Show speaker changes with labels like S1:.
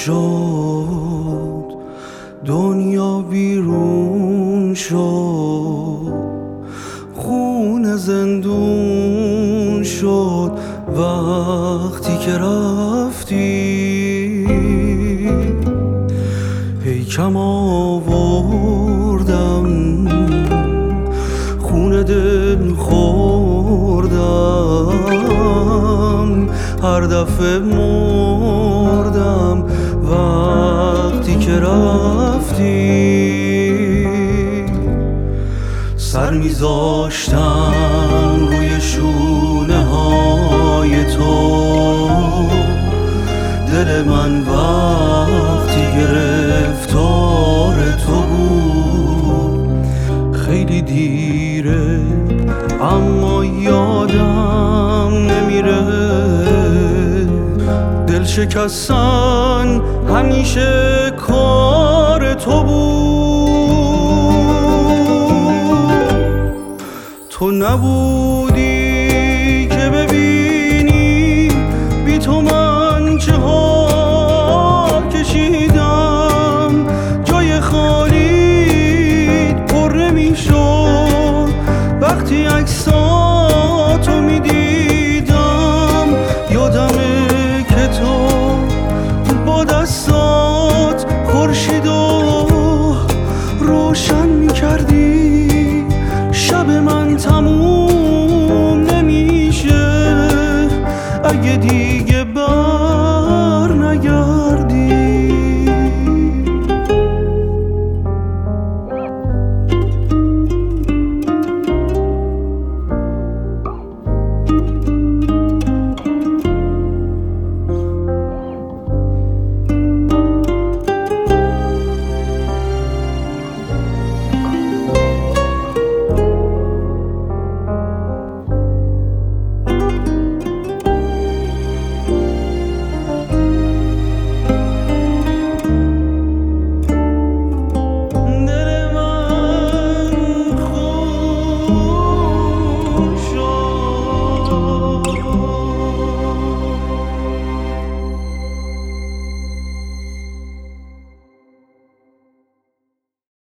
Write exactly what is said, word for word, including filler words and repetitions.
S1: شد، دنیا بیرون شد، خون زندون شد وقتی که رفتی. ای کم آوردم خون دل خوردم، هر دفعه مردم وقتی که رفتی. سر میذاشتم روی شونه های تو، دل من وقتی گرفتار تو بود. خیلی دیره اما یادم نمیره، دل شکستن همیشه کار تو بود. تو نبود